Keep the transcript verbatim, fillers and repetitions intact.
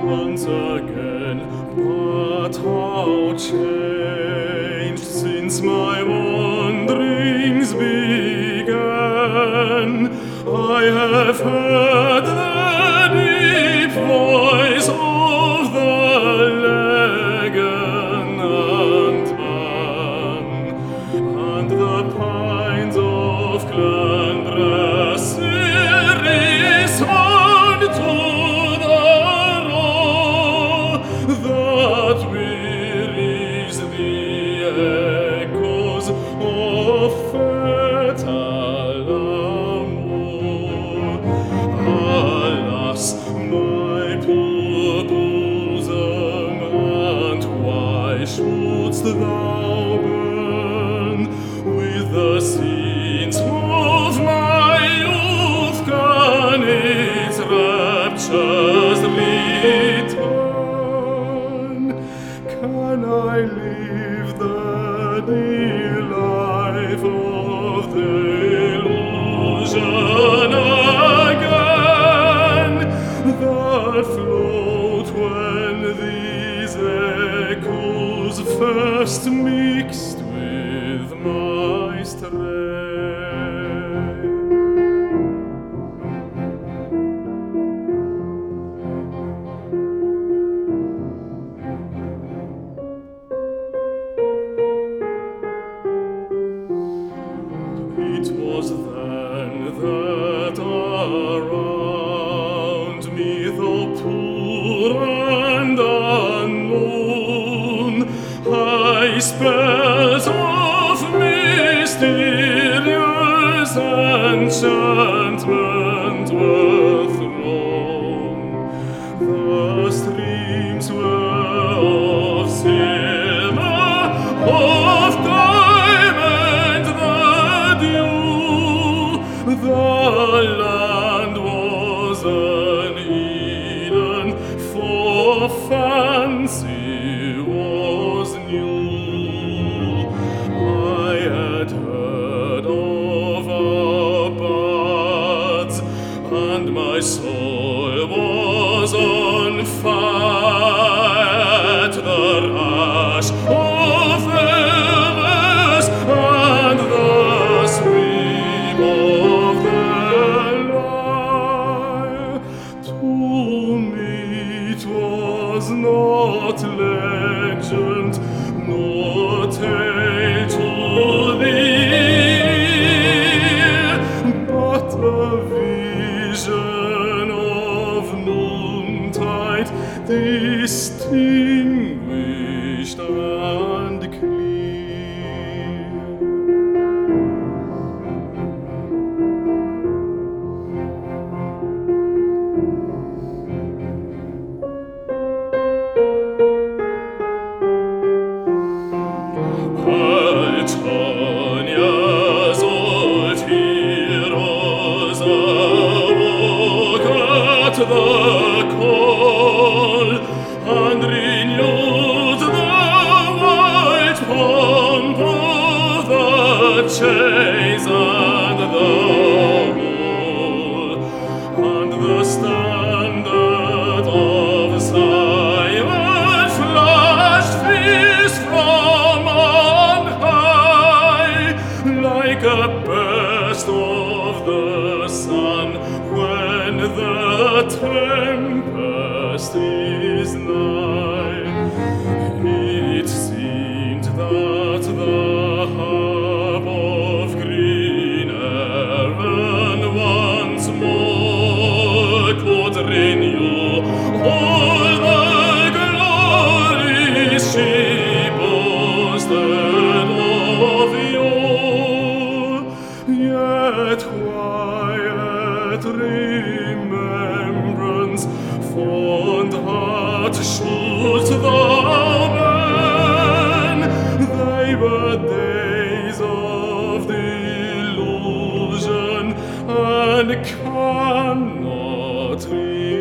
once again, but how changed since my wanderings began. I have heard the deep voice of the Legenant man, and the pines of Clandressir respond to the roar that wearies the echoes of fatal amour. Alas, my poor bosom, and why shouldst thou burn with the scenes of my youth? Can its raptures return? Can I live the dear life of the illusion again, that float when these echoes first mixed with my strength? It was then that around me, though poor and unknown, high spells of mysterious enchantment were thrown. The streams were of silver, of diamond the dew. The land was an Eden, for fancy was new. I had heard of our bards, and my soul was on fire at the rush of rivers and the sweep of their lyre. To me it was not legend, nor tale to the ear, but a vision of noontide, distinguished and clear. Altonia's old heroes awoke at the call, and renewed the white pomp of the chase and the hall, and the standard of Simon flashed fierce from on high, like a burst of the sun when the tempest is nigh. It seemed that the harp of green Erin once more could renew all the glories she boasted of yore. Yet quiet remembrance, fond heart, shouldst thou burn. They were days of delusion, and cannot return.